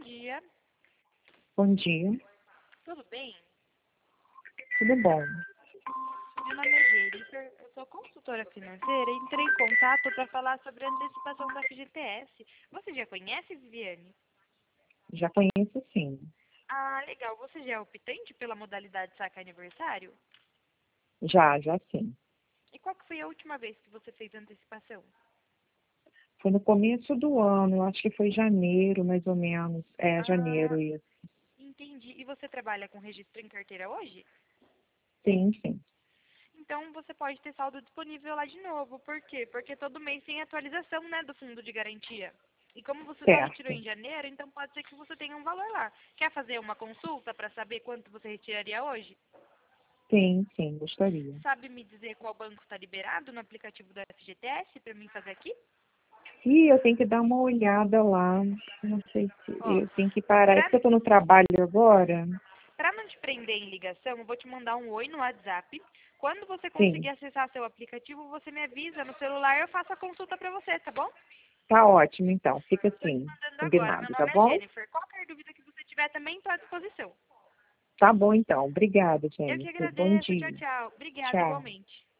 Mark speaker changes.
Speaker 1: dia.
Speaker 2: Bom dia,
Speaker 1: Tudo bem?
Speaker 2: tudo bom?
Speaker 1: Meu nome é Jennifer, eu sou consultora financeira e entrei em contato para falar sobre a antecipação da FGTS. Você já conhece, Viviane?
Speaker 2: Já conheço sim.
Speaker 1: Ah, legal. Você já é optante pela modalidade saque aniversário?
Speaker 2: Já sim.
Speaker 1: E qual que foi a última vez que você fez antecipação?
Speaker 2: Foi no começo do ano, acho que foi janeiro, mais ou menos.
Speaker 1: Ah,
Speaker 2: Janeiro isso.
Speaker 1: entendi. E você trabalha com registro em carteira hoje?
Speaker 2: Sim.
Speaker 1: Então você pode ter saldo disponível lá de novo. Por quê? Porque todo mês tem atualização, né, do fundo de garantia. E como você só retirou
Speaker 2: Certo.
Speaker 1: em janeiro, então pode ser que você tenha um valor lá. Quer fazer uma consulta para saber quanto você retiraria hoje?
Speaker 2: Sim, gostaria.
Speaker 1: Sabe me dizer qual banco está liberado no aplicativo da FGTS para mim fazer aqui?
Speaker 2: E eu tenho que dar uma olhada lá. Não sei se
Speaker 1: Ó,
Speaker 2: eu tenho que parar. É
Speaker 1: para
Speaker 2: porque eu estou no trabalho agora.
Speaker 1: não te prender em ligação, eu vou te mandar um oi no WhatsApp. Quando você conseguir
Speaker 2: Sim,
Speaker 1: acessar seu aplicativo, você me avisa no celular, eu faço a consulta para você, tá bom?
Speaker 2: tá ótimo então. Fica
Speaker 1: Tô te
Speaker 2: assim,
Speaker 1: mandando agora. Meu
Speaker 2: combinado, tá
Speaker 1: nome é
Speaker 2: bom?
Speaker 1: Jennifer. Qualquer dúvida que você tiver também estou à disposição.
Speaker 2: Tá bom então. Obrigada,
Speaker 1: Eu que
Speaker 2: Jennifer. Bom
Speaker 1: agradeço. Tchau,
Speaker 2: dia.
Speaker 1: tchau. Obrigada
Speaker 2: Tchau.
Speaker 1: igualmente.